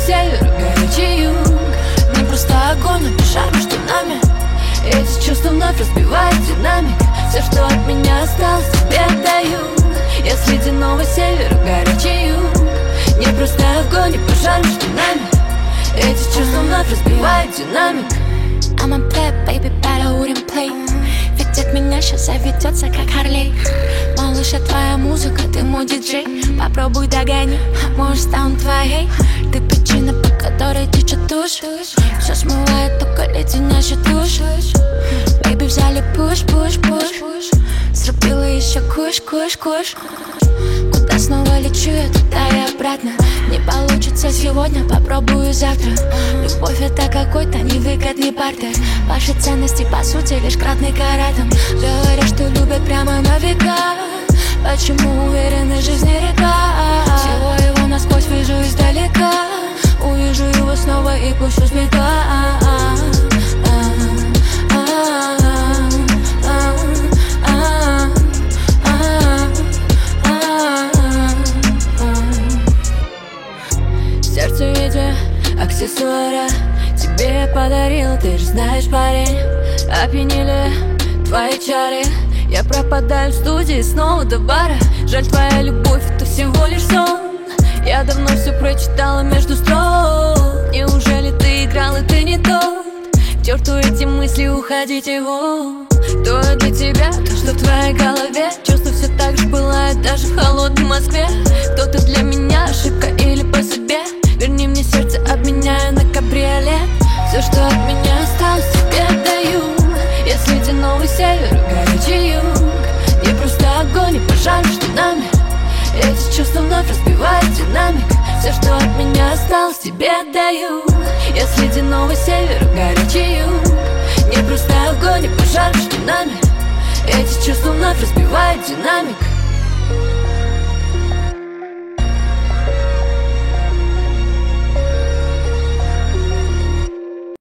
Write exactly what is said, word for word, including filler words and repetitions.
север, горячий юг. Не просто огонь, но пожар между нами. Эти чувства вновь разбивают динамик. Все, что от меня осталось, тебе отдаю. Я с ледяного севера, горячий юг. Не просто огонь и пожар между нами. Эти чувства вновь разбивают динамик. I'm a play, baby, but I wouldn't play. Ведь от меня сейчас заведется, как Харлей. Малыш, а твоя музыка, ты мой диджей. Попробуй догони, может стану твоей. Ты причина, по которой течет душ. Все смывает, только леденящий душ. Бэйби, взяли пуш, пуш, пуш. Срубила еще куш, куш, куш. Куда снова лечу я, туда и обратно. Не получится сегодня, попробую завтра. Любовь это какой-то невыгодный бартер. Ваши ценности по сути лишь кратный каратом. Говорят, что любят прямо на века. Почему уверены жизни река? Всего его насквозь вижу издалека. Увижу его снова и пущу с бега. Сердце в виде аксессуара тебе я подарил, ты же знаешь, парень. Опьянили твои чары. Я пропадаю в студии снова до бара. Жаль, твоя любовь это всего лишь сон. Я давно все прочитала между строк. Неужели ты играл и ты не тот? К черту эти мысли, уходите вон. То для тебя, то что в твоей голове. Чувства все так же пылают даже в холодной Москве. Кто-то для меня ошибка или по себе. Верни мне сердце, обменяю на кабриолет. Все, что от меня осталось, тебе отдаю. Я с ледяного севера, горячий юг. Не просто огонь и пожар между нами. Эти чувства вновь разбивают динамик. Все, что от меня осталось, тебе отдаю. Я с ледяного севера, горячий юг. Не просто огонь и пожар между нами. Эти чувства вновь разбивают динамик.